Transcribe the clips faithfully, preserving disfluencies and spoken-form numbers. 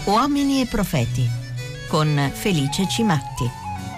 Uomini e profeti con Felice Cimatti.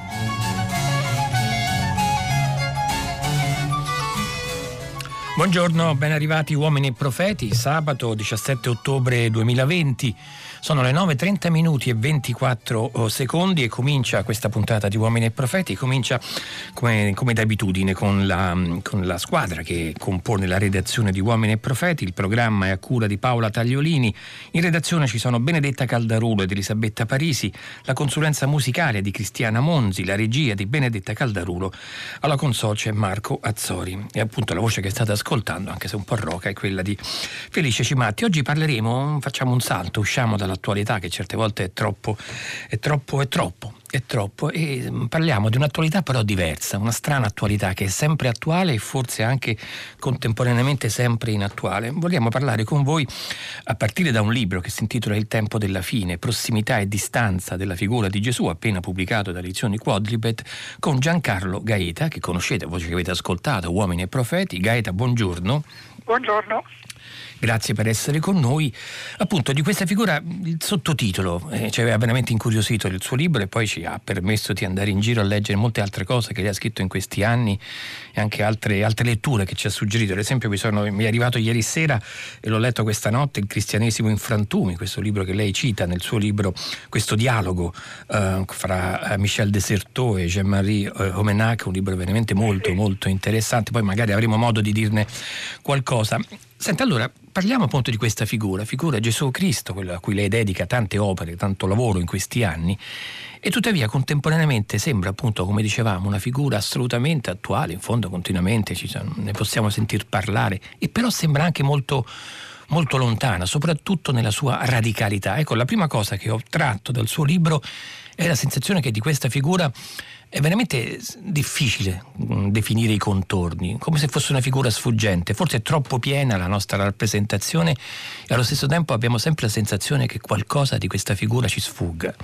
Buongiorno, ben arrivati Uomini e Profeti, sabato diciassette ottobre duemilaventi. Sono le nove e trenta minuti e ventiquattro secondi e comincia questa puntata di Uomini e Profeti, comincia come, come d'abitudine con la, con la squadra che compone la redazione di Uomini e Profeti. Il programma è a cura di Paola Tagliolini, in redazione ci sono Benedetta Caldarulo ed Elisabetta Parisi, la consulenza musicale di Cristiana Monzi, la regia di Benedetta Caldarulo, alla console c'è Marco Azzori e appunto la voce che state ascoltando, anche se un po' roca, è quella di Felice Cimatti. Oggi parleremo, facciamo un salto, usciamo dall'attualità che certe volte è troppo, è troppo, è troppo, è troppo e parliamo di un'attualità però diversa, una strana attualità che è sempre attuale e forse anche contemporaneamente sempre inattuale. Vogliamo parlare con voi a partire da un libro che si intitola Il tempo della fine, prossimità e distanza della figura di Gesù, appena pubblicato da Edizioni Quadlibet, con Giancarlo Gaeta, che conoscete, voce che avete ascoltato, Uomini e Profeti. Gaeta, buongiorno. Buongiorno. Grazie per essere con noi. Appunto, di questa figura il sottotitolo eh, ci aveva veramente incuriosito il suo libro e poi ci ha permesso di andare in giro a leggere molte altre cose che lei ha scritto in questi anni e anche altre, altre letture che ci ha suggerito. Ad esempio mi, sono, mi è arrivato ieri sera e l'ho letto questa notte, Il cristianesimo in frantumi, questo libro che lei cita nel suo libro, questo dialogo eh, fra Michel Desertot e Jean-Marie eh, Homenac, un libro veramente molto molto interessante. Poi magari avremo modo di dirne qualcosa. Senta, allora parliamo appunto di questa figura, figura Gesù Cristo, quella a cui lei dedica tante opere, tanto lavoro in questi anni, e tuttavia contemporaneamente sembra appunto, come dicevamo, una figura assolutamente attuale, in fondo continuamente ci sono, ne possiamo sentir parlare, e però sembra anche molto, molto lontana, soprattutto nella sua radicalità. Ecco, la prima cosa che ho tratto dal suo libro è la sensazione che di questa figura è veramente difficile definire i contorni, come se fosse una figura sfuggente, forse è troppo piena la nostra rappresentazione e allo stesso tempo abbiamo sempre la sensazione che qualcosa di questa figura ci sfugga.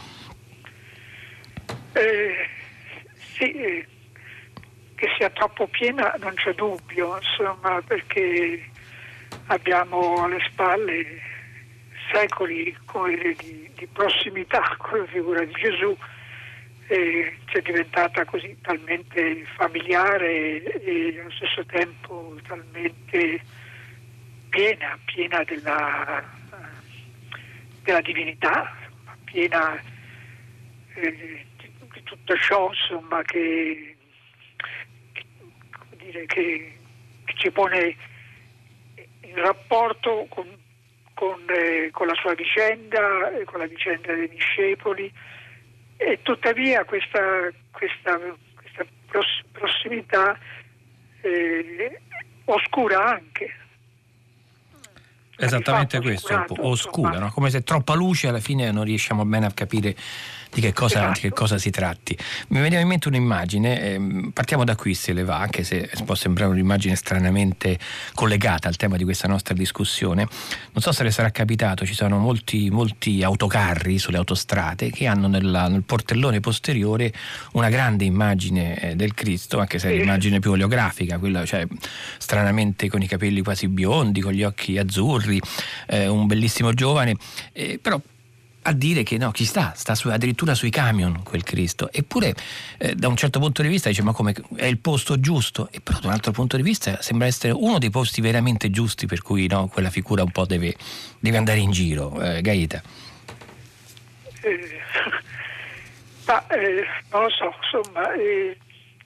Eh, sì, che sia troppo piena non c'è dubbio, insomma, perché abbiamo alle spalle secoli come dire, di, di prossimità con la figura di Gesù. E c'è diventata così talmente familiare e allo stesso tempo talmente piena, piena della, della divinità, piena eh, di, di tutto ciò, insomma, che, che, come dire, che, che ci pone in rapporto con, con, eh, con la sua vicenda, eh, con la vicenda dei discepoli. E tuttavia questa, questa, questa prossimità eh, oscura anche. Esattamente questo, oscura, no? Come se troppa luce alla fine non riusciamo bene a capire di che cosa, esatto. di che cosa si tratti. Mi veniva in mente un'immagine, eh, partiamo da qui se le va, anche se può sembrare un'immagine stranamente collegata al tema di questa nostra discussione. Non so se le sarà capitato, ci sono molti, molti autocarri sulle autostrade che hanno nella, nel portellone posteriore una grande immagine eh, del Cristo, anche se è l'immagine più oleografica, quella cioè stranamente con i capelli quasi biondi, con gli occhi azzurri, eh, un bellissimo giovane, eh, però a dire che no, chi sta? Sta su, addirittura sui camion quel Cristo. Eppure eh, da un certo punto di vista dice ma come è il posto giusto? E però da un altro punto di vista sembra essere uno dei posti veramente giusti per cui no, quella figura un po' deve, deve andare in giro. Eh, Gaeta. Eh, ma eh, non lo so, insomma, eh,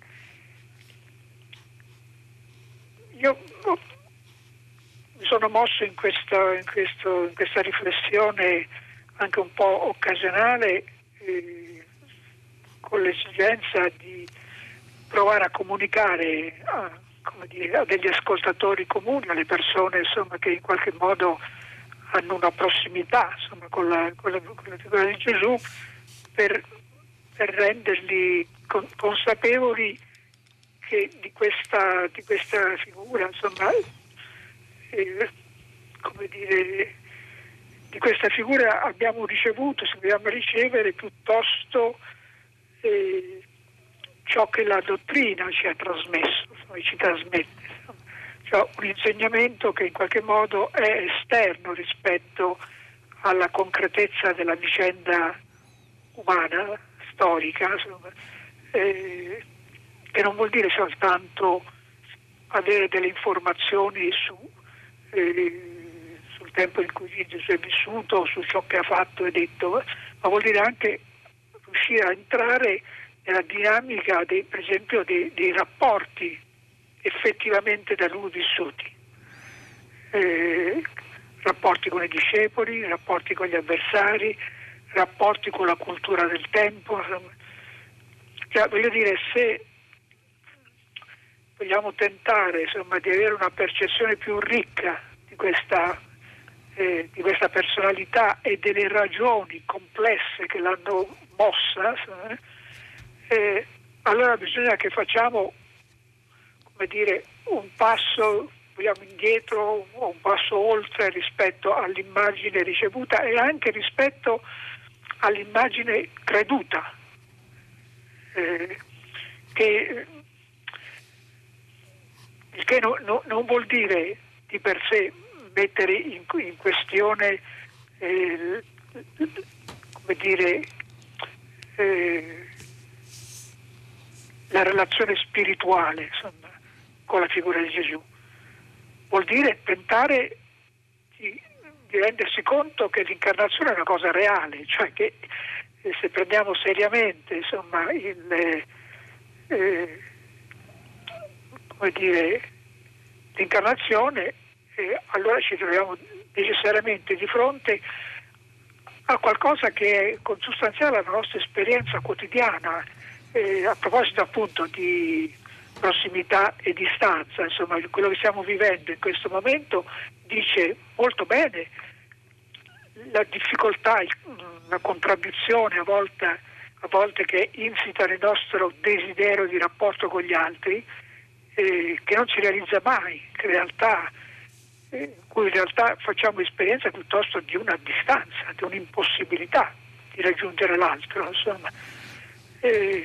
io oh, mi sono mosso in, questo, in, questo, in questa riflessione anche un po' occasionale, eh, con l'esigenza di provare a comunicare a, come dire, a degli ascoltatori comuni, alle persone insomma, che in qualche modo hanno una prossimità insomma, con, la, con, la, con la figura di Gesù, per, per renderli con, consapevoli che di questa, di questa figura, insomma, eh, come dire, di questa figura abbiamo ricevuto, se dobbiamo ricevere piuttosto eh, ciò che la dottrina ci ha trasmesso, insomma, ci trasmette, cioè un insegnamento che in qualche modo è esterno rispetto alla concretezza della vicenda umana, storica, insomma, eh, che non vuol dire soltanto avere delle informazioni su, eh, sul tempo in cui Gesù è vissuto, su ciò che ha fatto e detto, ma vuol dire anche riuscire a entrare nella dinamica, dei, per esempio, dei, dei rapporti effettivamente da lui vissuti. Eh, rapporti con i discepoli, rapporti con gli avversari, rapporti con la cultura del tempo. Cioè, voglio dire, se vogliamo tentare, insomma, di avere una percezione più ricca di questa, eh, di questa personalità e delle ragioni complesse che l'hanno mossa, insomma, eh, allora bisogna che facciamo, come dire, un passo, vogliamo, indietro o un passo oltre rispetto all'immagine ricevuta e anche rispetto all'immagine creduta, eh, che, il che no, no, non vuol dire di per sé mettere in, in questione, eh, come dire, eh, la relazione spirituale, insomma, con la figura di Gesù. Vuol dire tentare di, di rendersi conto che l'incarnazione è una cosa reale, cioè che eh, se prendiamo seriamente, insomma, il, eh, come dire, l'incarnazione, eh, allora ci troviamo necessariamente di fronte a qualcosa che è consustanziale alla nostra esperienza quotidiana. Eh, a proposito appunto di prossimità e distanza, insomma, quello che stiamo vivendo in questo momento dice molto bene la difficoltà, la contraddizione a volte, a volte che è insita nel nostro desiderio di rapporto con gli altri, eh, che non si realizza mai, che in realtà, eh, in cui in realtà facciamo esperienza piuttosto di una distanza, di un'impossibilità di raggiungere l'altro, insomma. Eh,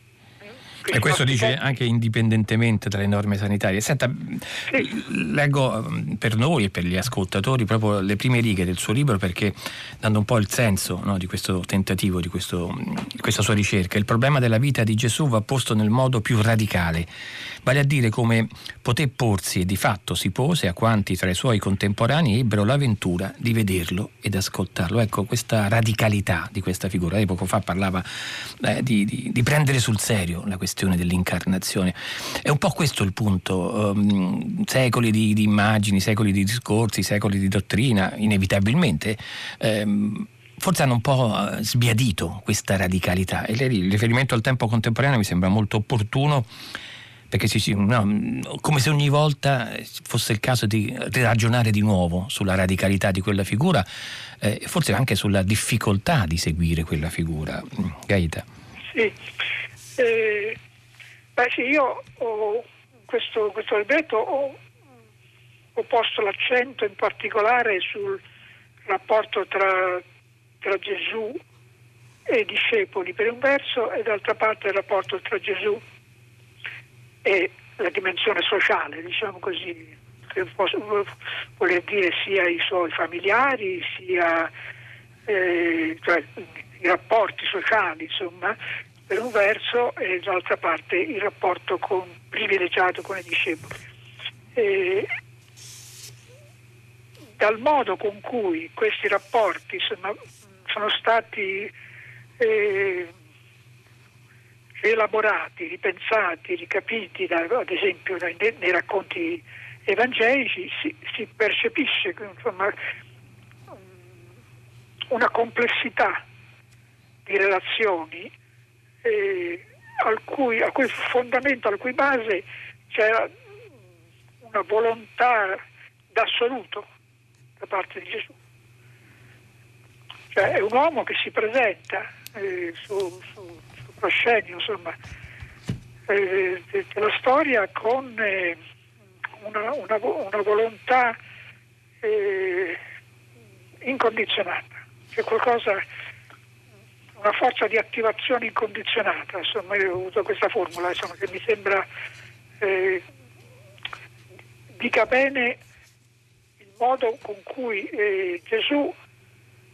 E questo dice anche indipendentemente dalle norme sanitarie. Senta, sì. Leggo per noi e per gli ascoltatori proprio le prime righe del suo libro, perché dando un po' il senso, no, di questo tentativo, di, questo, di questa sua ricerca. Il problema della vita di Gesù va posto nel modo più radicale, vale a dire come poté porsi, e di fatto si pose, a quanti tra i suoi contemporanei ebbero l'avventura di vederlo ed ascoltarlo. Ecco, questa radicalità di questa figura. Lei poco fa parlava eh, di, di, di prendere sul serio la questione dell'incarnazione. È un po' questo il punto. Um, secoli di, di immagini, secoli di discorsi, secoli di dottrina, inevitabilmente um, forse hanno un po' sbiadito questa radicalità, e il riferimento al tempo contemporaneo mi sembra molto opportuno, perché sì, sì, no, come se ogni volta fosse il caso di ragionare di nuovo sulla radicalità di quella figura, eh, forse anche sulla difficoltà di seguire quella figura. Gaeta. Sì, eh, beh sì, io ho questo, questo libretto ho, ho posto l'accento in particolare sul rapporto tra, tra Gesù e i discepoli per un verso, e d'altra parte il rapporto tra Gesù e la dimensione sociale, diciamo così, che posso voler dire sia i suoi familiari, sia eh, cioè, i rapporti sociali, insomma, per un verso, e d'altra parte il rapporto con, privilegiato con i discepoli. E, dal modo con cui questi rapporti insomma, sono stati eh, rielaborati, ripensati, ricapiti, da, ad esempio dai, nei racconti evangelici, si, si percepisce insomma, una complessità di relazioni eh, al cui, a cui fondamento, al cui base c'era una volontà d'assoluto da parte di Gesù. Cioè è un uomo che si presenta eh, su, su, sul proscenio, insomma, eh, della storia con eh, una, una, una volontà eh, incondizionata, cioè qualcosa, una forza di attivazione incondizionata, insomma, io ho usato questa formula, insomma, che mi sembra eh, dica bene il modo con cui eh, Gesù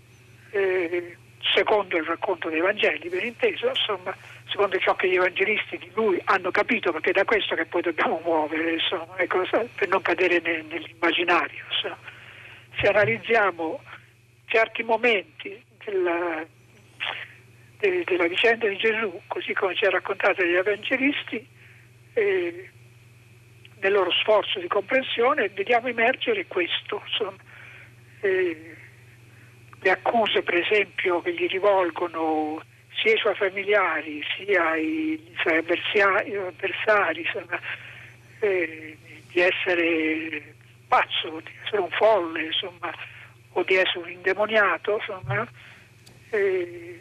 eh, secondo il racconto dei Vangeli, ben inteso, insomma, secondo ciò che gli evangelisti di lui hanno capito, perché è da questo che poi dobbiamo muovere, insomma, ecco, per non cadere ne, nell'immaginario. Insomma. Se analizziamo certi momenti della, de, della vicenda di Gesù, così come ci ha raccontato dagli evangelisti, eh, nel loro sforzo di comprensione, vediamo emergere questo, insomma, eh, le accuse per esempio che gli rivolgono sia i suoi familiari sia i suoi avversari, avversari insomma, eh, di essere pazzo, di essere un folle, insomma, o di essere un indemoniato, insomma, eh,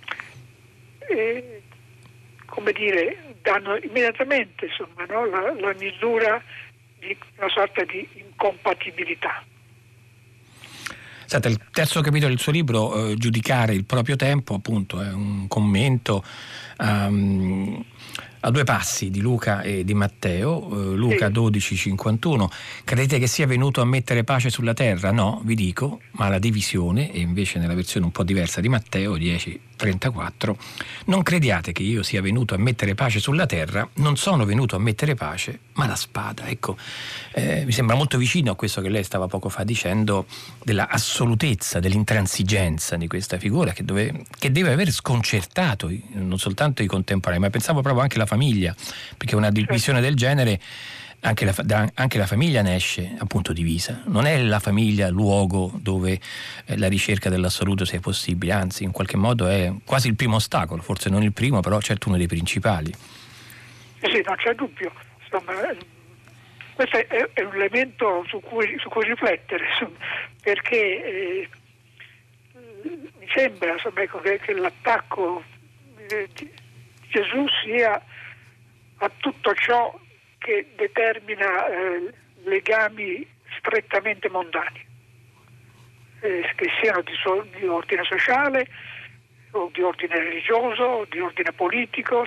eh, come dire, danno immediatamente, insomma, no, la, la misura di una sorta di incompatibilità. Senta, il terzo capitolo del suo libro, eh, Giudicare il proprio tempo, appunto, è un commento um, a due passi di Luca e di Matteo. eh, Luca Sì. dodici cinquantuno. Credete che sia venuto a mettere pace sulla terra? No, vi dico, ma la divisione. E invece nella versione un po' diversa di Matteo dieci trentaquattro, non crediate che io sia venuto a mettere pace sulla terra, non sono venuto a mettere pace ma la spada. Ecco, eh, mi sembra molto vicino a questo che lei stava poco fa dicendo, della assolutezza, dell'intransigenza di questa figura che, dove, che deve aver sconcertato non soltanto i contemporanei, ma pensavo proprio anche la famiglia, perché una divisione del genere, anche la, da, anche la famiglia ne esce appunto divisa. Non è la famiglia luogo dove eh, la ricerca dell'assoluto sia possibile, anzi in qualche modo è quasi il primo ostacolo, forse non il primo, però certo uno dei principali. Eh sì, non c'è dubbio. Insomma, questo è, è un elemento su cui, su cui riflettere, insomma, perché eh, mi sembra, insomma, ecco, che, che l'attacco eh, di Gesù sia a tutto ciò che determina eh, legami strettamente mondani, eh, che siano di, so, di ordine sociale o di ordine religioso o di ordine politico,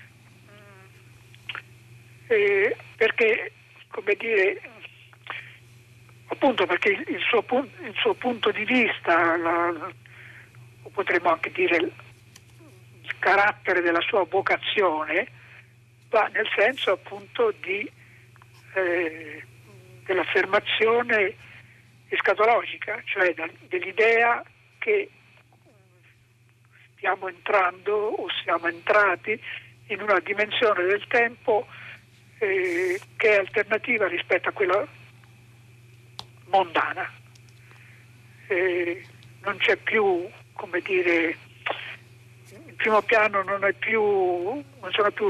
eh, perché, come dire, appunto perché il, il, suo, il suo punto di vista, la, la, o potremmo anche dire il, il carattere della sua vocazione, va nel senso appunto di eh, dell'affermazione escatologica, cioè da, dell'idea che stiamo entrando o siamo entrati in una dimensione del tempo eh, che è alternativa rispetto a quella mondana. Eh, non c'è più, come dire, il primo piano non è più, non sono più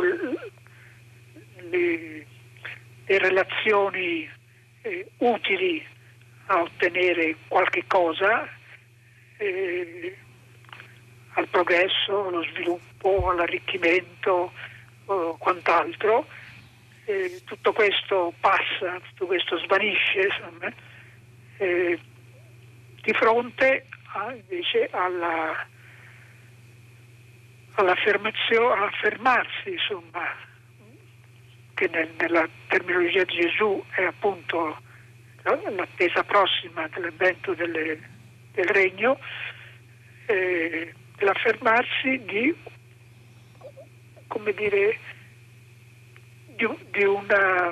Le, le relazioni eh, utili a ottenere qualche cosa, eh, al progresso, allo sviluppo, all'arricchimento, o quant'altro. Eh, tutto questo passa, tutto questo svanisce, insomma, eh, di fronte a, invece alla, all'affermazione, all'affermarsi, insomma, che nel, nella terminologia di Gesù è appunto l'attesa prossima dell'avvento delle, del regno, eh, l'affermarsi di, come dire, di, di, una,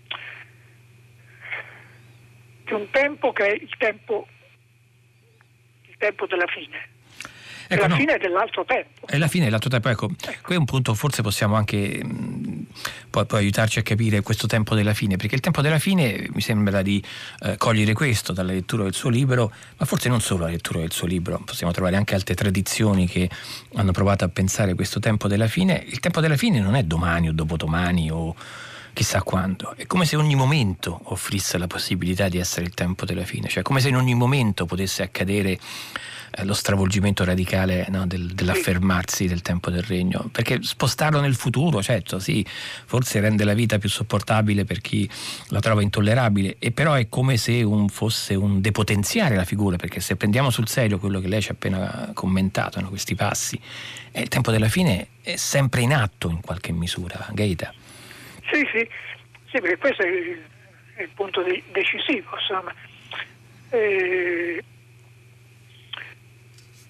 di un tempo che è il tempo, il tempo della fine. Ecco, la no. fine dell'altro tempo. È la fine dell'altro tempo, ecco, ecco. Qui è un punto, forse possiamo anche mh, poi, poi aiutarci a capire questo tempo della fine, perché il tempo della fine mi sembra di eh, cogliere questo dalla lettura del suo libro, ma forse non solo la lettura del suo libro, possiamo trovare anche altre tradizioni che hanno provato a pensare questo tempo della fine. Il tempo della fine non è domani o dopodomani o chissà quando, è come se ogni momento offrisse la possibilità di essere il tempo della fine, cioè come se in ogni momento potesse accadere lo stravolgimento radicale, no, del, dell'affermarsi del tempo del regno, perché spostarlo nel futuro, certo, sì, forse rende la vita più sopportabile per chi la trova intollerabile, e però è come se un, fosse un depotenziare la figura, perché se prendiamo sul serio quello che lei ci ha appena commentato, no, questi passi, eh, il tempo della fine è sempre in atto in qualche misura. Gaeta? Sì, sì, sì, perché questo è il, è il punto de- decisivo, insomma. Eh,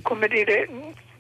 come dire,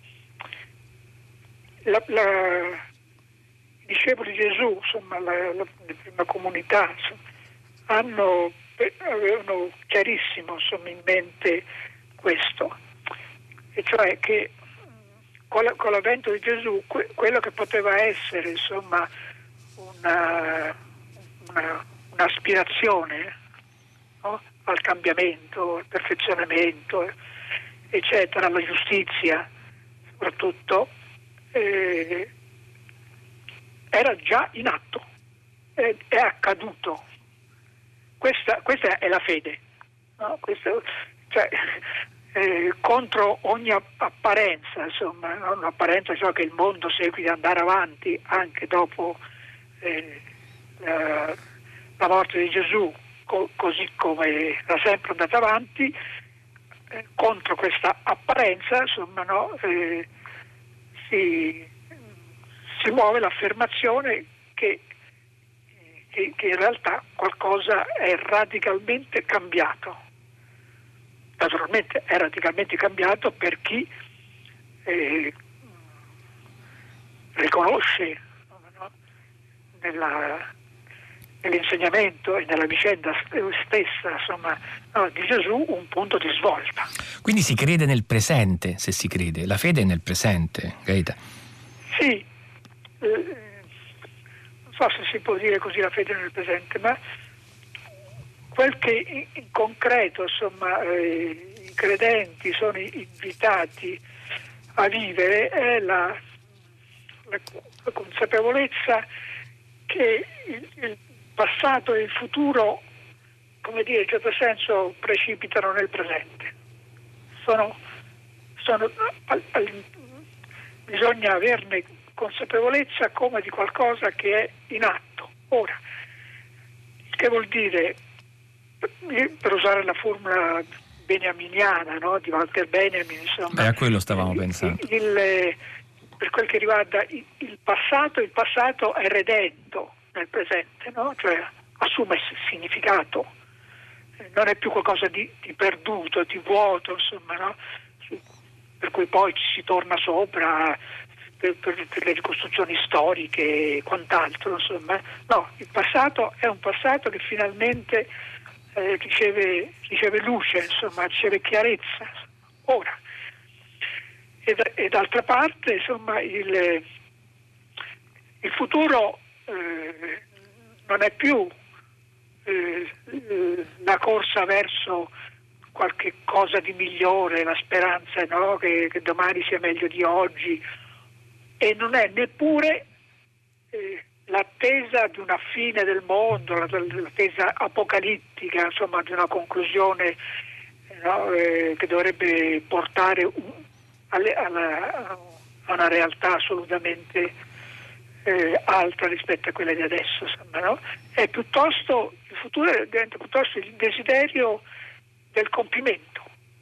la, la, i discepoli di Gesù, insomma, la, la, la prima comunità, insomma, hanno, avevano chiarissimo, insomma, in mente questo, e cioè che con, la, con l'avvento di Gesù que, quello che poteva essere, insomma, una, una, un'aspirazione, no? Al cambiamento, al perfezionamento, eccetera, alla giustizia soprattutto, eh, era già in atto, è, è accaduto. Questa, questa è la fede, no? Questo, cioè, eh, contro ogni apparenza, insomma, no? Un'apparenza, cioè che il mondo segui di andare avanti anche dopo eh, la, la morte di Gesù, co- così come era sempre andata avanti, eh, contro questa apparenza, insomma, no? eh, si, si muove l'affermazione che Che, che in realtà qualcosa è radicalmente cambiato. Naturalmente è radicalmente cambiato per chi eh, riconosce, no, nella, nell'insegnamento e nella vicenda stessa, insomma, no, di Gesù un punto di svolta. Quindi si crede nel presente, se si crede. La fede è nel presente, Gaeta. Sì. Eh, Non so se si può dire così la fede nel presente, ma quel che in, in concreto, insomma, eh, i credenti sono invitati a vivere è la, la, la consapevolezza che il, il passato e il futuro, come dire, in certo senso precipitano nel presente. Sono, sono al, al, bisogna averne consapevolezza come di qualcosa che è in atto. Ora, che vuol dire, per usare la formula beniaminiana, no, di Walter Benjamin, insomma, Beh, a quello stavamo il, pensando. Il, per quel che riguarda il, il passato, il passato è redento nel presente, no? Cioè assume significato, non è più qualcosa di, di perduto, di vuoto, insomma, no? Per cui poi ci si torna sopra Per, per, per le ricostruzioni storiche e quant'altro, insomma. No, il passato è un passato che finalmente eh, riceve, riceve luce, insomma, riceve chiarezza. Ora, e, e d'altra parte, insomma, il, il futuro eh, non è più eh, la corsa verso qualche cosa di migliore, la speranza, no, che, che domani sia meglio di oggi, e non è neppure eh, l'attesa di una fine del mondo, l'attesa apocalittica, insomma, di una conclusione, no, eh, che dovrebbe portare un, alle, alla, a una realtà assolutamente eh, altra rispetto a quella di adesso, insomma, no? È piuttosto, il futuro diventa piuttosto il desiderio del compimento.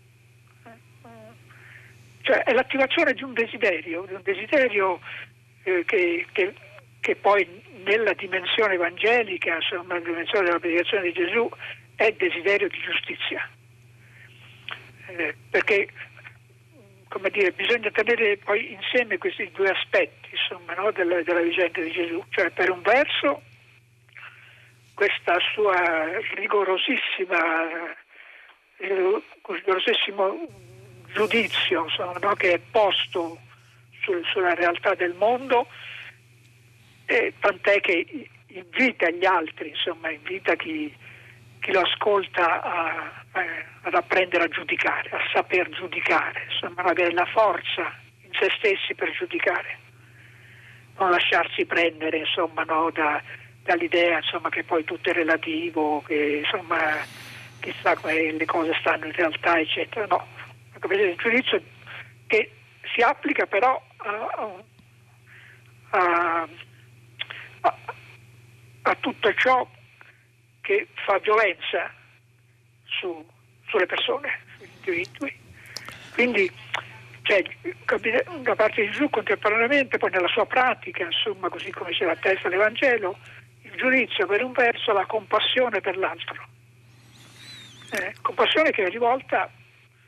Cioè è l'attivazione di un desiderio, di un desiderio eh, che, che, che poi nella dimensione evangelica, insomma, nella dimensione della predicazione di Gesù, è desiderio di giustizia. Eh, perché, come dire, bisogna tenere poi insieme questi due aspetti, insomma, no, della, della vicenda di Gesù. Cioè, per un verso, questa sua rigorosissima, eh, rigorosissimo giudizio, insomma, no, che è posto sul, sulla realtà del mondo, eh, tant'è che invita gli altri, insomma, invita chi, chi lo ascolta a, a, ad apprendere a giudicare, a saper giudicare, insomma, avere la forza in se stessi per giudicare, non lasciarsi prendere, insomma, no, da, dall'idea, insomma, che poi tutto è relativo, che, insomma, chissà come le cose stanno in realtà, eccetera. No, il giudizio che si applica però a, a, a, a tutto ciò che fa violenza su, sulle persone, sugli individui. Quindi c'è da parte di Gesù contemporaneamente, poi nella sua pratica, insomma, così come si attesta l'Evangelo, il giudizio per un verso, la compassione per l'altro. Eh, compassione che è rivolta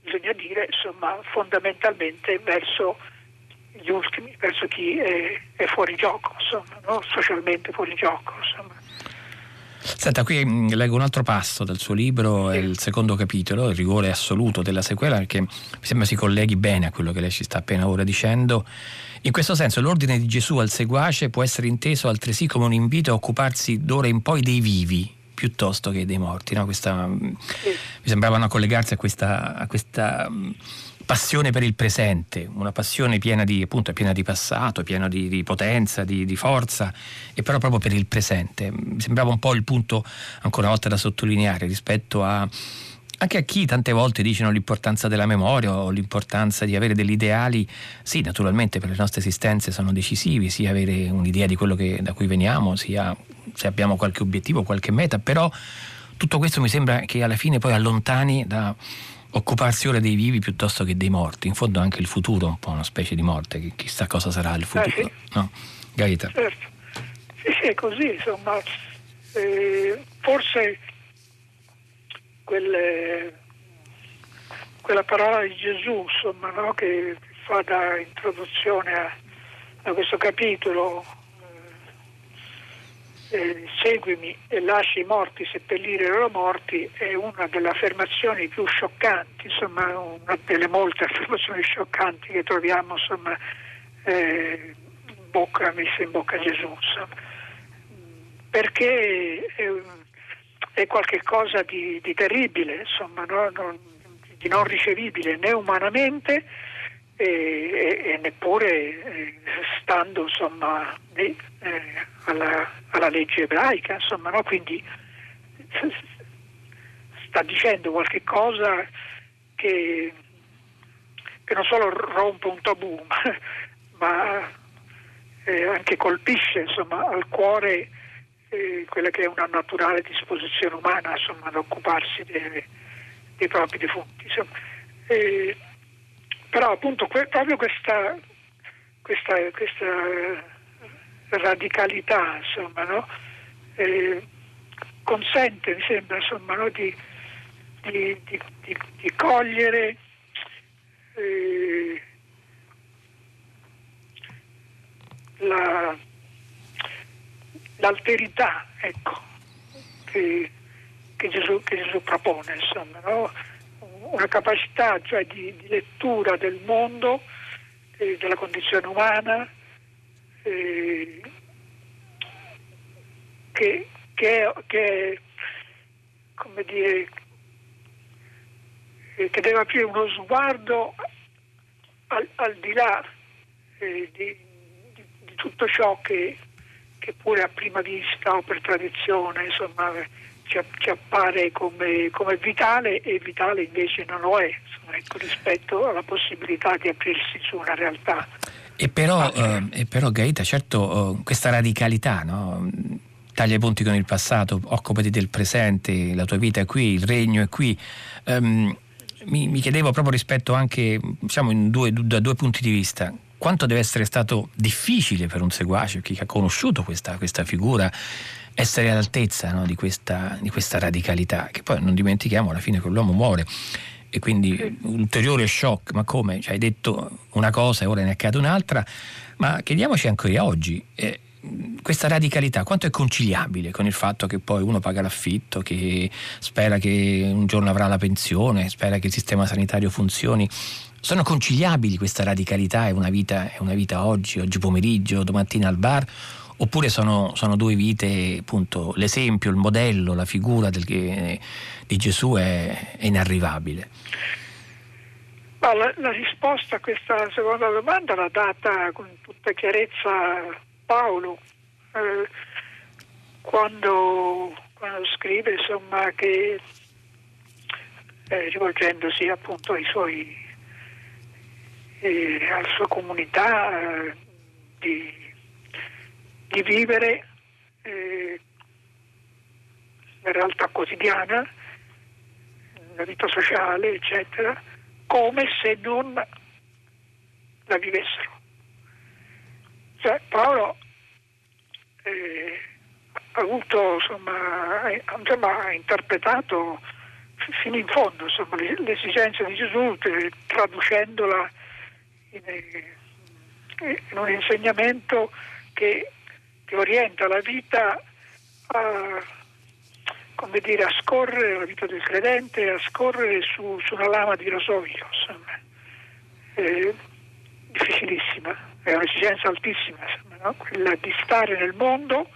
bisogna dire, insomma, fondamentalmente verso gli ultimi, verso chi è, è fuori gioco, insomma, no? Socialmente fuori gioco, insomma. Senta, qui leggo un altro passo del suo libro, è il secondo capitolo, il rigore assoluto della sequela, perché mi sembra si colleghi bene a quello che lei ci sta appena ora dicendo. In questo senso l'ordine di Gesù al seguace può essere inteso altresì come un invito a occuparsi d'ora in poi dei vivi piuttosto che dei morti, no? Questa, sì. Mi sembravano collegarsi a questa, a questa passione per il presente, una passione piena di, appunto, piena di passato, piena di, di potenza, di, di forza, e però proprio per il presente. Mi sembrava un po' il punto ancora una volta da sottolineare rispetto a anche a chi tante volte dicono l'importanza della memoria o l'importanza di avere degli ideali. Sì, naturalmente per le nostre esistenze sono decisivi, sia avere un'idea di quello che, da cui veniamo, sia se abbiamo qualche obiettivo, qualche meta, però tutto questo mi sembra che alla fine poi allontani da occuparsi ora dei vivi piuttosto che dei morti. In fondo anche il futuro è un po' una specie di morte, che chissà cosa sarà il futuro. Eh sì. No? Gaeta? Certo. Sì, sì, è così, insomma. Eh, forse quelle, quella parola di Gesù, insomma, no? Che fa da introduzione a, a questo capitolo, eh, seguimi e lasci i morti seppellire i loro morti, è una delle affermazioni più scioccanti, insomma, una delle molte affermazioni scioccanti che troviamo, insomma, eh, in bocca, messe in bocca a Gesù, insomma, perché è, è qualcosa di, di terribile, insomma, no? Non, di non ricevibile né umanamente e, e, e neppure eh, stando, insomma, né, eh, alla, alla legge ebraica, insomma, no? Quindi sta dicendo qualche cosa che, che non solo rompe un tabù, ma, ma eh, anche colpisce, insomma, al cuore eh, quella che è una naturale disposizione umana, insomma, ad occuparsi dei, dei propri defunti, insomma. Eh, però appunto que- proprio questa, questa, questa radicalità, insomma, no? eh, consente, mi sembra, insomma, no? di, di, di, di, di cogliere eh, la, l'alterità, ecco, che, che, Gesù, che Gesù propone, insomma, no? Una capacità, cioè, di, di lettura del mondo, eh, della condizione umana, eh, che, che, che, come dire, eh, che deve aprire uno sguardo al, al di là eh, di, di, di tutto ciò che, che pure a prima vista o per tradizione, insomma, ci, ci appare come, come vitale, e vitale invece non lo è, insomma, ecco, rispetto alla possibilità di aprirsi su una realtà. E però, eh, e però Gaeta, certo, eh, questa radicalità, no? Taglia i ponti con il passato, occupati del presente, la tua vita è qui, il regno è qui. Um, mi, mi chiedevo proprio rispetto anche, diciamo, in due, da due punti di vista, quanto deve essere stato difficile per un seguace, chi ha conosciuto questa, questa figura, essere all'altezza, no, di, questa, di questa radicalità, che poi non dimentichiamo alla fine quell'uomo muore, e quindi ulteriore shock. Ma come? Cioè, hai detto una cosa e ora ne accade un'altra, ma chiediamoci ancora oggi, eh, questa radicalità quanto è conciliabile con il fatto che poi uno paga l'affitto, che spera che un giorno avrà la pensione, spera che il sistema sanitario funzioni? Sono conciliabili questa radicalità e una vita, è una vita oggi, oggi pomeriggio, domattina al bar? Oppure sono, sono due vite, appunto, l'esempio, il modello, la figura del, eh, di Gesù è, è inarrivabile? Ma la, la risposta a questa seconda domanda l'ha data con tutta chiarezza Paolo, eh, quando, quando scrive, insomma, che eh, rivolgendosi appunto ai suoi eh, alla sua comunità eh, di, di vivere eh, la realtà quotidiana, la vita sociale, eccetera, come se non la vivessero. Cioè, Paolo eh, ha avuto, insomma, insomma, ha interpretato fino in fondo, insomma, l'esigenza di Gesù, traducendola in, in un insegnamento che, che orienta la vita a, come dire, a scorrere, la vita del credente, a scorrere su, su una lama di rasoio, insomma. È difficilissima, è un'esigenza altissima, insomma, no? Quella di stare nel mondo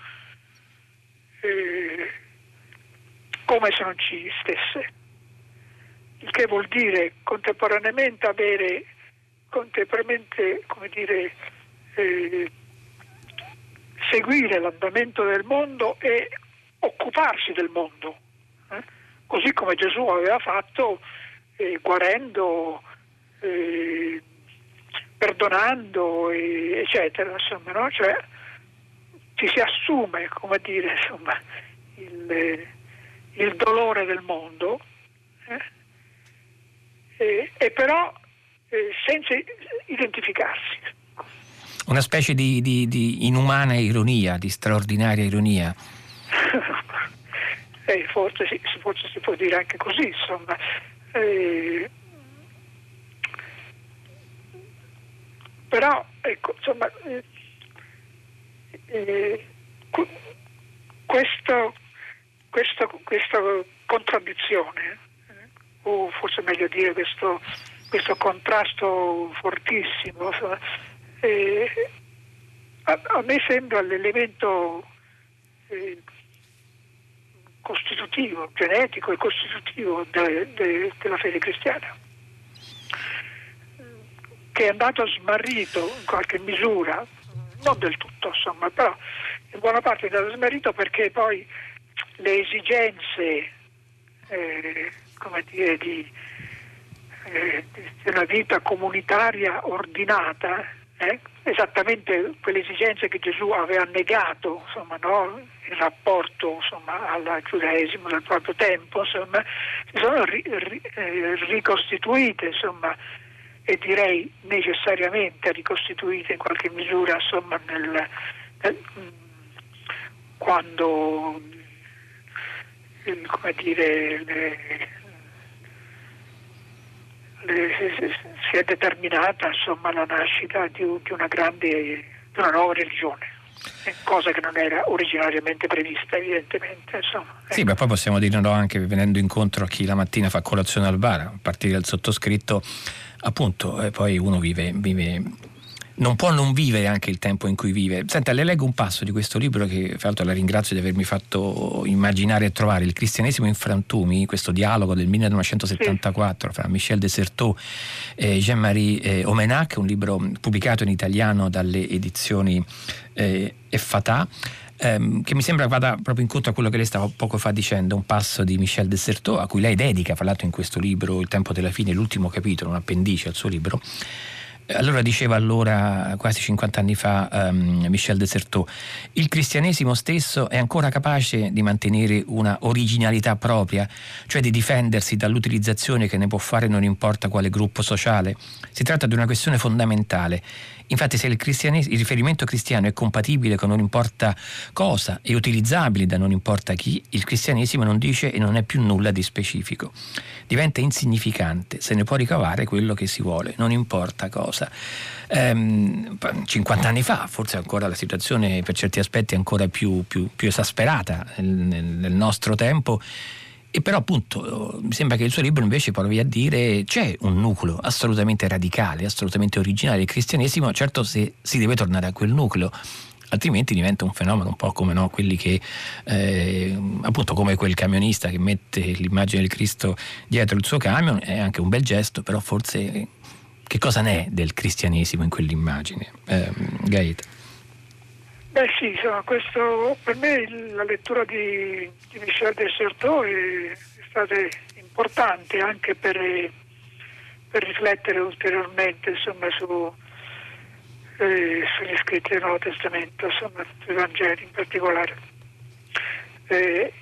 eh, come se non ci stesse, il che vuol dire contemporaneamente avere contemporaneamente, come dire, eh, seguire l'andamento del mondo e occuparsi del mondo, eh? Così come Gesù aveva fatto, eh, guarendo, eh, perdonando, eh, eccetera, insomma, no? Cioè ci si assume, come dire, insomma, il, il dolore del mondo, eh? e, e però eh, senza identificarsi. Una specie di, di, di inumana ironia, di straordinaria ironia. eh, forse, si, forse si può dire anche così, insomma. Eh, però, ecco, insomma, eh, eh, questo, questo, questa contraddizione, eh, o forse meglio dire questo, questo contrasto fortissimo, insomma, eh, a, a me sembra l'elemento eh, costitutivo, genetico e costitutivo de, de, della fede cristiana, che è andato smarrito in qualche misura, non del tutto, insomma, però in buona parte è andato smarrito perché poi le esigenze eh, come dire, di, eh, di una vita comunitaria ordinata, eh, esattamente quelle esigenze che Gesù aveva negato, insomma, no? In rapporto, insomma, al giudaesimo del proprio tempo, insomma, si sono ri, ri, eh, ricostituite, insomma, e direi necessariamente ricostituite in qualche misura, insomma, nel, nel, quando il, come dire, le, le, si è determinata, insomma, la nascita di, di una grande, di una nuova religione, cosa che non era originariamente prevista, evidentemente, insomma. Sì, ecco. Ma poi possiamo dire no anche venendo incontro a chi la mattina fa colazione al bar, a partire dal sottoscritto, appunto, e poi uno vive, vive non può non vivere anche il tempo in cui vive. Senta, le leggo un passo di questo libro che, fra l'altro, la ringrazio di avermi fatto immaginare e trovare, Il cristianesimo in frantumi, questo dialogo del millenovecentosettantaquattro fra Michel Desserteaux e Jean-Marie eh, Omenac, un libro pubblicato in italiano dalle edizioni eh, Effatà, ehm, che mi sembra vada proprio incontro a quello che lei stava poco fa dicendo, un passo di Michel Desserteaux a cui lei dedica, fra l'altro, in questo libro Il tempo della fine, l'ultimo capitolo, un appendice al suo libro. Allora diceva allora, quasi cinquanta anni fa, um, Michel Desserteaux: il cristianesimo stesso è ancora capace di mantenere una originalità propria, cioè di difendersi dall'utilizzazione che ne può fare non importa quale gruppo sociale. Si tratta di una questione fondamentale. Infatti, se il, cristianes- il riferimento cristiano è compatibile con non importa cosa e utilizzabile da non importa chi, il cristianesimo non dice e non è più nulla di specifico. Diventa insignificante, se ne può ricavare quello che si vuole, non importa cosa. Ehm, cinquanta anni fa, forse ancora la situazione per certi aspetti è ancora più, più, più esasperata nel, nel nostro tempo. E però appunto mi sembra che il suo libro invece provi a dire c'è un nucleo assolutamente radicale, assolutamente originale del cristianesimo, certo se si deve tornare a quel nucleo, altrimenti diventa un fenomeno un po' come no, quelli che eh, appunto come quel camionista che mette l'immagine del Cristo dietro il suo camion, è anche un bel gesto, però forse che cosa ne è del cristianesimo in quell'immagine? Eh, Gaeta. Beh sì, insomma, questo per me la lettura di, di Michel Desserteaux è, è stata importante anche per, per riflettere ulteriormente, insomma, su, eh, sugli scritti del Nuovo Testamento, insomma, sui Vangeli in particolare. Eh,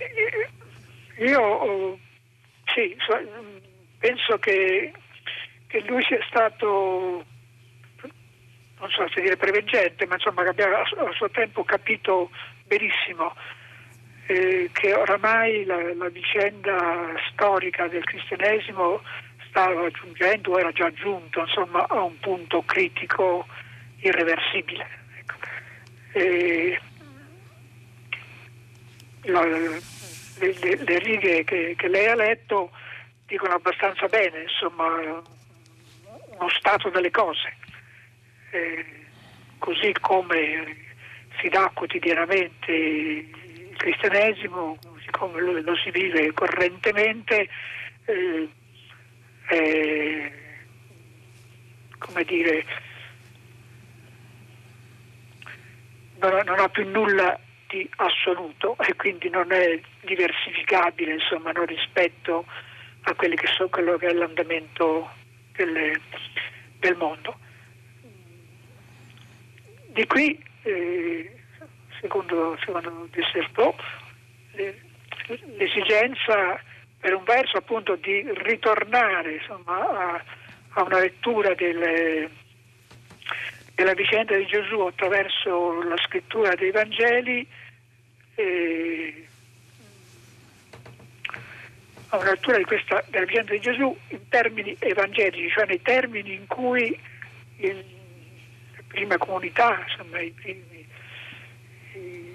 io sì, so, penso che, che lui sia stato, non so se dire preveggente, ma insomma che abbia a suo tempo capito benissimo eh, che oramai la, la vicenda storica del cristianesimo stava giungendo, era già giunto, insomma, a un punto critico irreversibile. Ecco. E la, le, le, le righe che, che lei ha letto dicono abbastanza bene, insomma, uno stato delle cose. Eh, così come si dà quotidianamente il cristianesimo, così come lo, lo si vive correntemente, eh, eh, come dire, non ha, non ha più nulla di assoluto e quindi non è diversificabile, insomma, no, rispetto a quelli che so, quello che è l'andamento delle, del mondo. Di qui, eh, secondo, secondo Dissertot, l'esigenza per un verso appunto di ritornare, insomma, a, a una lettura delle, della vicenda di Gesù attraverso la scrittura dei Vangeli, eh, a una lettura di questa, della vicenda di Gesù in termini evangelici, cioè nei termini in cui il, la prima comunità, insomma, i primi, i,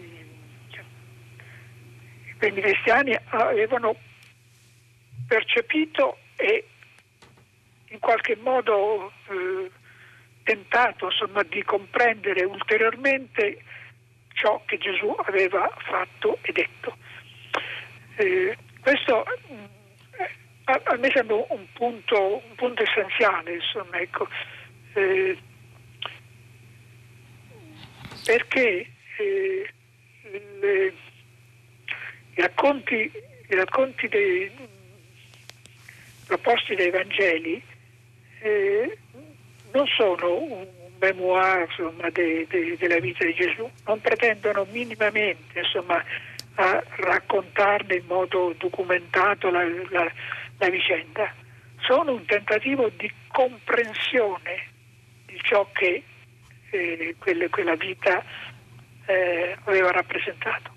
i primi cristiani avevano percepito e in qualche modo eh, tentato, insomma, di comprendere ulteriormente ciò che Gesù aveva fatto e detto. Eh, questo eh, a, a me sembra un punto, un punto essenziale, insomma, ecco, eh, perché eh, le, i racconti, i racconti dei proposti dai Vangeli eh, non sono un memoir, insomma, de, de, della vita di Gesù, non pretendono minimamente, insomma, a raccontarne in modo documentato la, la, la vicenda, sono un tentativo di comprensione di ciò che eh, quelle, quella vita eh, aveva rappresentato.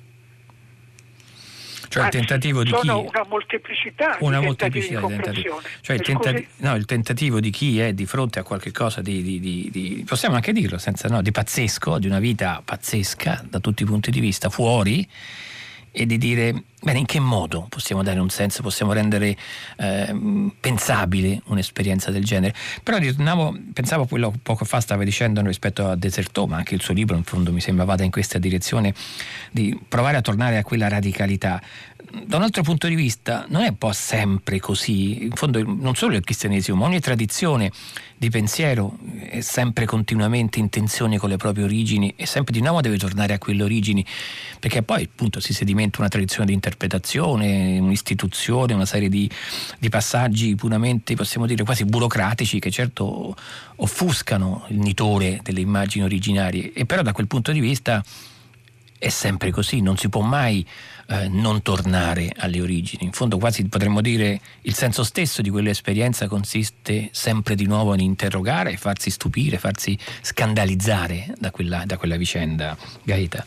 Cioè il tentativo di chi... sono una molteplicità una di molteplicità tentativi di tentativi. Cioè il, Eh, tentati... no, il tentativo di chi è di fronte a qualche cosa di, di, di, di possiamo anche dirlo senza no, di pazzesco, di una vita pazzesca da tutti i punti di vista, fuori, e di dire bene, in che modo possiamo dare un senso, possiamo rendere eh, pensabile un'esperienza del genere. Però ritornavo, pensavo a quello che poco fa stava dicendo rispetto a Dissertot, ma anche il suo libro in fondo mi sembra vada in questa direzione, di provare a tornare a quella radicalità. Da un altro punto di vista non è un po' sempre così, in fondo non solo il cristianesimo ma ogni tradizione di pensiero è sempre continuamente in tensione con le proprie origini e sempre di nuovo deve tornare a quelle origini, perché poi appunto si sedimenta una tradizione di interpretazione, un'istituzione, una serie di, di passaggi puramente, possiamo dire, quasi burocratici, che certo offuscano il nitore delle immagini originarie, e però da quel punto di vista è sempre così, non si può mai eh, non tornare alle origini. In fondo quasi potremmo dire il senso stesso di quell'esperienza consiste sempre di nuovo in interrogare, farsi stupire, farsi scandalizzare da quella, da quella vicenda. Gaeta.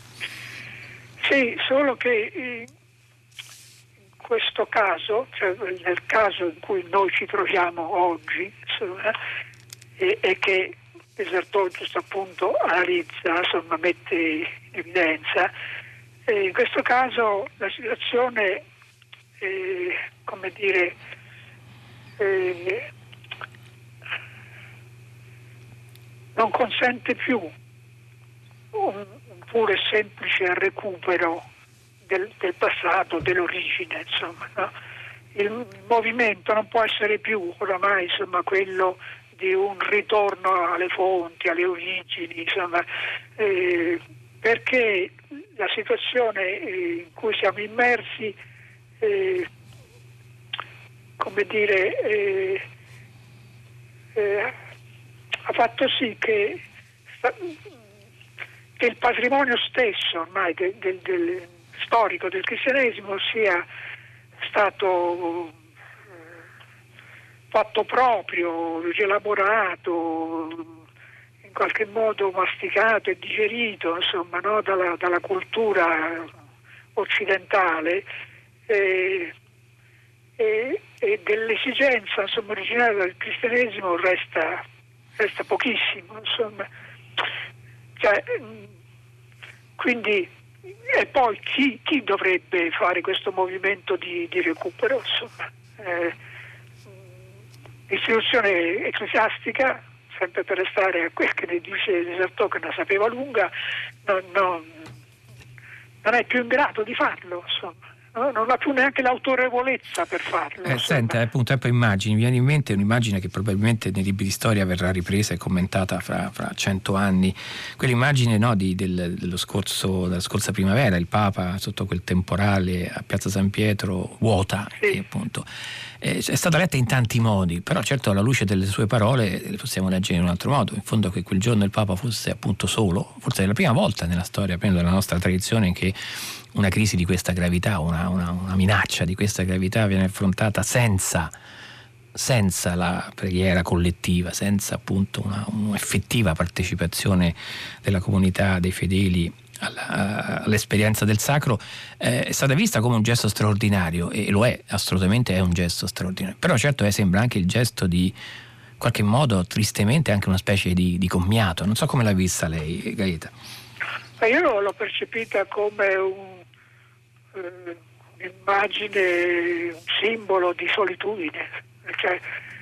Sì, solo che in questo caso, cioè nel caso in cui noi ci troviamo oggi, insomma, e, e che Dissertot giusto appunto analizza, insomma, mette in evidenza, e in questo caso la situazione, eh, come dire, eh, non consente più un, un puro e semplice recupero del, del passato, dell'origine, insomma, no? Il movimento non può essere più oramai, insomma, quello di un ritorno alle fonti, alle origini, insomma, eh, perché la situazione in cui siamo immersi, eh, come dire, eh, eh, ha fatto sì che, che il patrimonio stesso ormai del, del, del storico del cristianesimo sia stato fatto proprio, rielaborato, in qualche modo masticato e digerito, insomma, no? dalla, dalla cultura occidentale e, e, e dell'esigenza insomma, originaria del cristianesimo resta, resta pochissimo, insomma. Cioè, quindi, e poi chi, chi dovrebbe fare questo movimento di, di recupero? Insomma, eh, l'istituzione ecclesiastica, sempre per restare a quel che ne dice Desertò, che la sapeva lunga, non, non, non è più in grado di farlo, insomma. No? Non ha più neanche l'autorevolezza per farlo. Eh, senta, appunto, ecco, immagini, mi viene in mente un'immagine che probabilmente nei libri di storia verrà ripresa e commentata fra, fra cento anni, quell'immagine, no, di, del, dello scorso, della scorsa primavera, il Papa sotto quel temporale a Piazza San Pietro, vuota, sì. che appunto eh, è stata letta in tanti modi, però certo alla luce delle sue parole le possiamo leggere in un altro modo. In fondo che quel giorno il Papa fosse appunto solo, forse è la prima volta nella storia, prima della nostra tradizione, che una crisi di questa gravità, una, una, una minaccia di questa gravità viene affrontata senza, senza la preghiera collettiva, senza appunto una, un'effettiva partecipazione della comunità dei fedeli alla, all'esperienza del sacro, eh, è stata vista come un gesto straordinario, e lo è, assolutamente è un gesto straordinario. Però certo eh, sembra anche il gesto di, in qualche modo, tristemente, anche una specie di, di commiato. Non so come l'ha vista lei, Gaeta. Io l'ho percepita come un, eh, un'immagine, un simbolo di solitudine, cioè,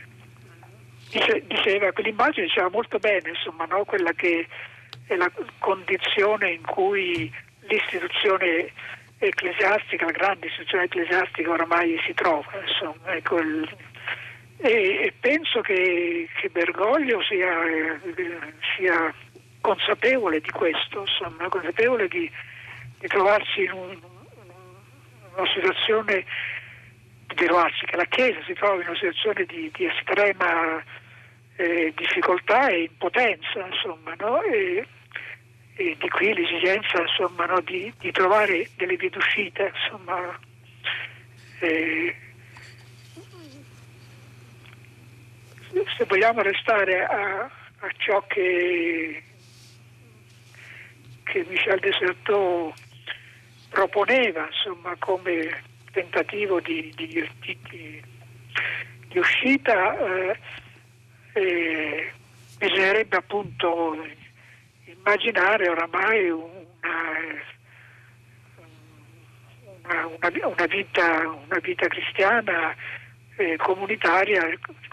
dice, diceva, quell'immagine diceva molto bene, insomma, no? Quella che è la condizione in cui l'istituzione ecclesiastica, la grande istituzione ecclesiastica oramai si trova, insomma, ecco, il, e, e penso che, che Bergoglio sia, sia consapevole di questo, insomma, consapevole di, di trovarsi in, un, in una situazione, di trovarsi, che la Chiesa si trova in una situazione di, di estrema eh, difficoltà e impotenza, insomma, no? E, e di qui l'esigenza, insomma, no, di, di trovare delle vie d'uscita, insomma. Eh, se vogliamo restare a, a ciò che che Michel Desertò proponeva, insomma, come tentativo di, di, di, di, di uscita, eh, eh, bisognerebbe appunto immaginare oramai una, una, una, una, vita, una vita cristiana eh, comunitaria,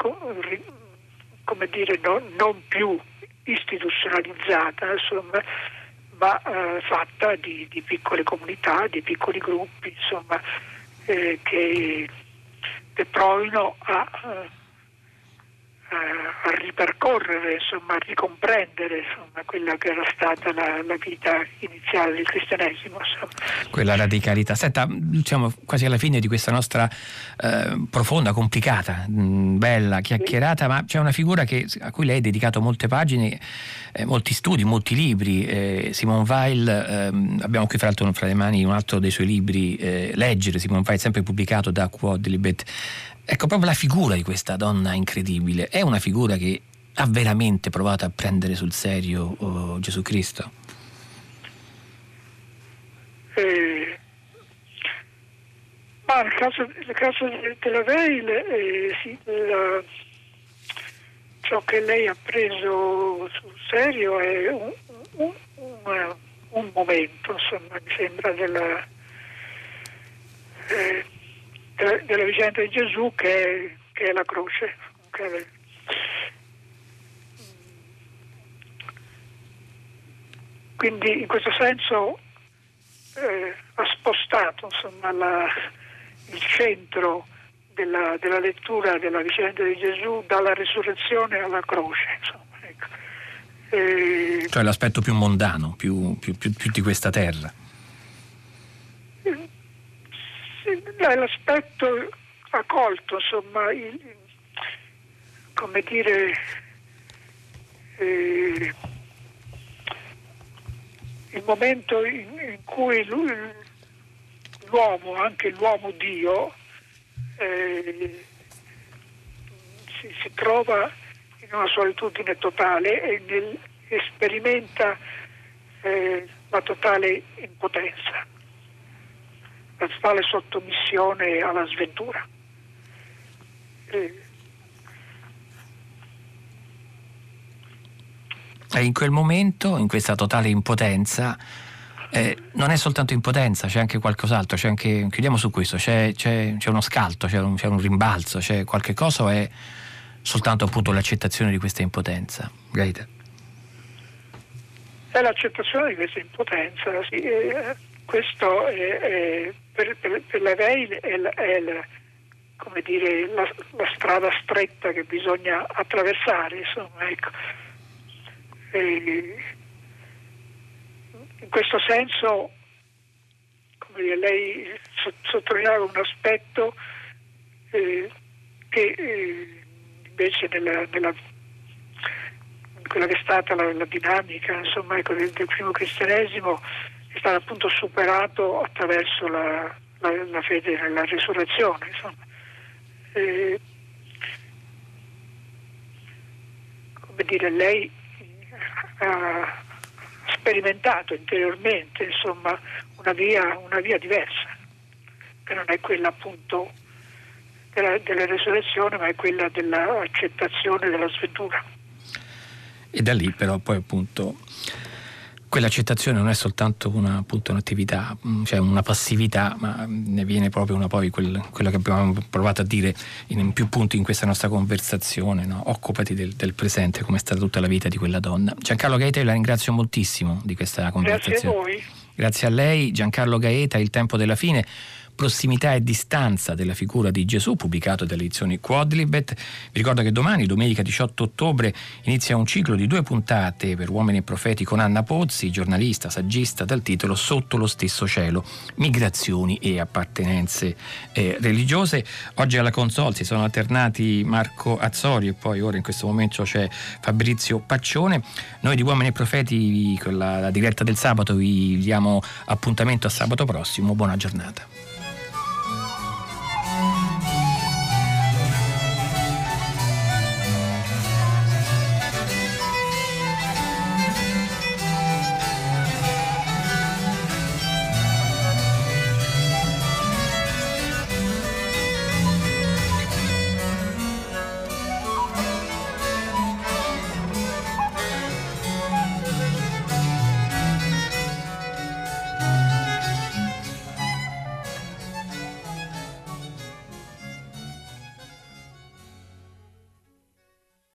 come dire, non, non più istituzionalizzata, insomma, ma eh, fatta di, di piccole comunità, di piccoli gruppi, insomma, eh, che, che provino a, a, a ripercorrere, insomma, a ricomprendere, insomma, quella che era stata la, la vita iniziale del cristianesimo, insomma. Quella radicalità. Senta, siamo quasi alla fine di questa nostra eh, profonda, complicata, mh, bella chiacchierata, sì. Ma c'è una figura che, a cui lei ha dedicato molte pagine, eh, molti studi, molti libri. eh, Simone Weil, ehm, abbiamo qui fra l'altro fra le mani un altro dei suoi libri, eh, Leggere, Simone Weil, sempre pubblicato da Quod Libet. Ecco, proprio la figura di questa donna incredibile è una figura che ha veramente provato a prendere sul serio oh, Gesù Cristo? Eh, ma nel caso, nel caso della Weil, eh, sì, la, ciò che lei ha preso sul serio è un, un, un, un momento, insomma, mi sembra, della, eh, della, della vicenda di Gesù, che è, che è la croce. Che è, quindi in questo senso eh, ha spostato, insomma, la, il centro della, della lettura della vicenda di Gesù dalla resurrezione alla croce, insomma, ecco. E, cioè l'aspetto più mondano, più, più, più, più di questa terra. Sì, l'aspetto accolto, insomma, il, come dire, eh, il momento in, in cui lui, l'uomo, anche l'uomo Dio, eh, si, si trova in una solitudine totale e, nel, e sperimenta eh, la totale impotenza. la totale sottomissione alla sventura. Eh, E in quel momento, in questa totale impotenza, eh, non è soltanto impotenza, c'è anche qualcos'altro, c'è anche, chiudiamo su questo, c'è, c'è, c'è uno scalto, c'è un, c'è un rimbalzo, c'è qualche cosa, o è soltanto appunto l'accettazione di questa impotenza? Gaeta? È l'accettazione di questa impotenza, sì. Eh, questo è, è, per, per, per la lei è, la, è la, come dire, la, la strada stretta che bisogna attraversare, insomma, ecco. E in questo senso, come dire, lei sottolineava un aspetto eh, che eh, invece nella, nella quella che è stata la, la dinamica, insomma, ecco, del, del primo cristianesimo è stato appunto superato attraverso la, la, la fede nella risurrezione, insomma. E, come dire, lei ha sperimentato interiormente, insomma, una via, una via diversa, che non è quella appunto della, della risurrezione, ma è quella dell'accettazione della sventura. E da lì però poi appunto quell'accettazione non è soltanto una, appunto, un'attività, cioè una passività, ma ne viene proprio una poi quel, quello che abbiamo provato a dire in, in più punti in questa nostra conversazione, no? Occupati del, del presente, come è stata tutta la vita di quella donna. Giancarlo Gaeta, io la ringrazio moltissimo di questa conversazione. Grazie a voi. Grazie a lei. Giancarlo Gaeta, Il tempo della fine, prossimità e distanza della figura di Gesù, pubblicato dalle edizioni Quodlibet. Vi ricordo che domani, domenica diciotto ottobre, inizia un ciclo di due puntate per Uomini e Profeti con Anna Pozzi, giornalista, saggista, dal titolo Sotto lo stesso cielo, migrazioni e appartenenze eh, religiose. Oggi alla console si sono alternati Marco Azzori e poi ora in questo momento c'è Fabrizio Paccione. Noi di Uomini e Profeti, con la, la diretta del sabato, vi diamo appuntamento a sabato prossimo. Buona giornata.